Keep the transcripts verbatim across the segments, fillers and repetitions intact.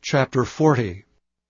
Chapter forty.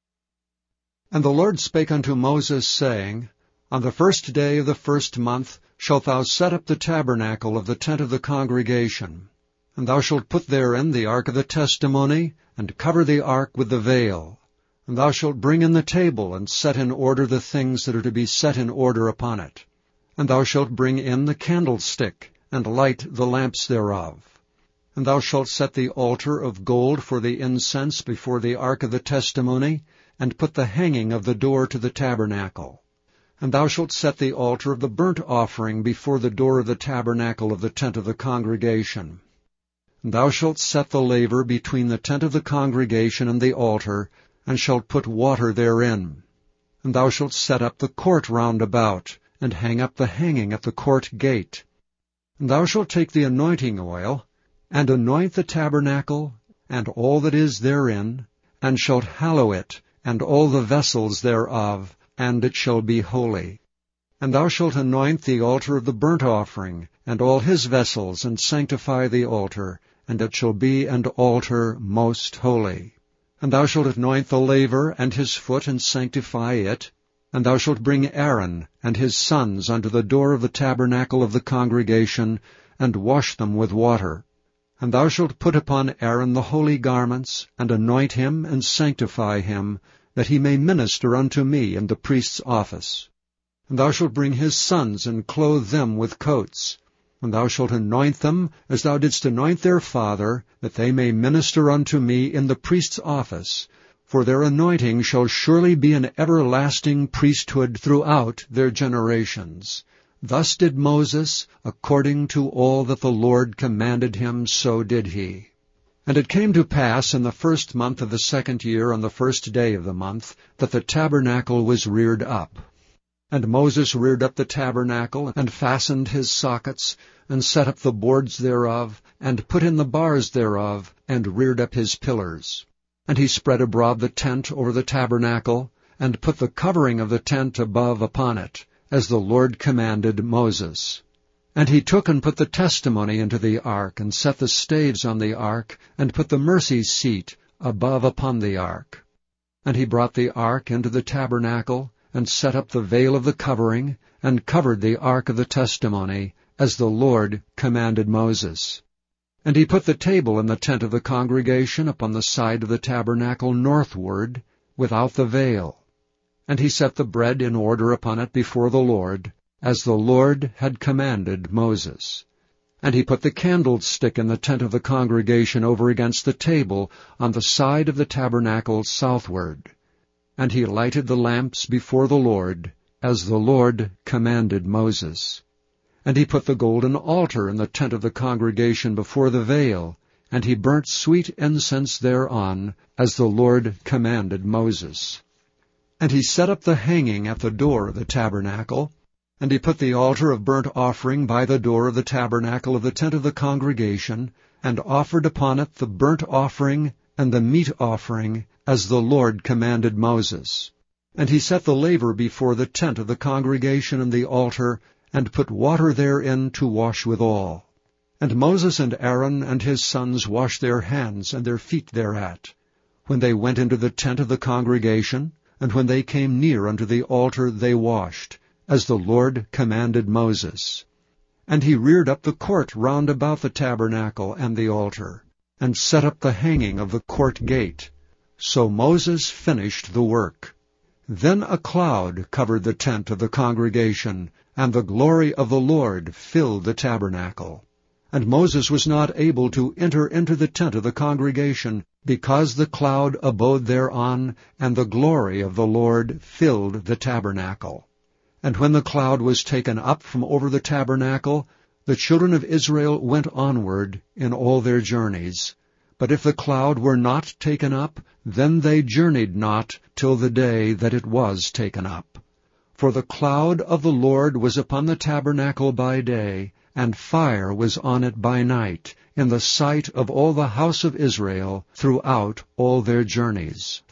And the Lord spake unto Moses, saying, On the first day of the first month shalt thou set up the tabernacle of the tent of the congregation. And thou shalt put therein the ark of the testimony, and cover the ark with the veil. And thou shalt bring in the table, and set in order the things that are to be set in order upon it. And thou shalt bring in the candlestick, and light the lamps thereof. And thou shalt set the altar of gold for the incense before the ark of the testimony, and put the hanging of the door to the tabernacle. And thou shalt set the altar of the burnt offering before the door of the tabernacle of the tent of the congregation. And thou shalt set the laver between the tent of the congregation and the altar, and shalt put water therein. And thou shalt set up the court round about, and hang up the hanging at the court gate. And thou shalt take the anointing oil, and anoint the tabernacle, and all that is therein, and shalt hallow it, and all the vessels thereof, and it shall be holy. And thou shalt anoint the altar of the burnt offering, and all his vessels, and sanctify the altar, and it shall be an altar most holy. And thou shalt anoint the laver and his foot, and sanctify it. And thou shalt bring Aaron and his sons unto the door of the tabernacle of the congregation, and wash them with water. And thou shalt put upon Aaron the holy garments, and anoint him, and sanctify him, that he may minister unto me in the priest's office. And thou shalt bring his sons, and clothe them with coats. And thou shalt anoint them, as thou didst anoint their father, that they may minister unto me in the priest's office. For their anointing shall surely be an everlasting priesthood throughout their generations. Thus did Moses, according to all that the Lord commanded him, so did he. And it came to pass in the first month of the second year, on the first day of the month, that the tabernacle was reared up. And Moses reared up the tabernacle, and fastened his sockets, and set up the boards thereof, and put in the bars thereof, and reared up his pillars. And he spread abroad the tent over the tabernacle, and put the covering of the tent above upon it, as the Lord commanded Moses. And he took and put the testimony into the ark, and set the staves on the ark, and put the mercy seat above upon the ark. And he brought the ark into the tabernacle, and set up the veil of the covering, and covered the ark of the testimony, as the Lord commanded Moses. And he put the table in the tent of the congregation upon the side of the tabernacle northward, without the veil. And he set the bread in order upon it before the Lord, as the Lord had commanded Moses. And he put the candlestick in the tent of the congregation over against the table, on the side of the tabernacle southward. And he lighted the lamps before the Lord, as the Lord commanded Moses. And he put the golden altar in the tent of the congregation before the veil, and he burnt sweet incense thereon, as the Lord commanded Moses. And he set up the hanging at the door of the tabernacle, and he put the altar of burnt offering by the door of the tabernacle of the tent of the congregation, and offered upon it the burnt offering and the meat offering, as the Lord commanded Moses. And he set the laver before the tent of the congregation and the altar, and put water therein to wash withal. And Moses and Aaron and his sons washed their hands and their feet thereat, when they went into the tent of the congregation, and when they came near unto the altar they washed, as the Lord commanded Moses. And he reared up the court round about the tabernacle and the altar, and set up the hanging of the court gate. So Moses finished the work. Then a cloud covered the tent of the congregation, and the glory of the Lord filled the tabernacle. And Moses was not able to enter into the tent of the congregation, because the cloud abode thereon, and the glory of the Lord filled the tabernacle. And when the cloud was taken up from over the tabernacle, the children of Israel went onward in all their journeys. But if the cloud were not taken up, then they journeyed not till the day that it was taken up. For the cloud of the Lord was upon the tabernacle by day, and fire was on it by night, in the sight of all the house of Israel throughout all their journeys.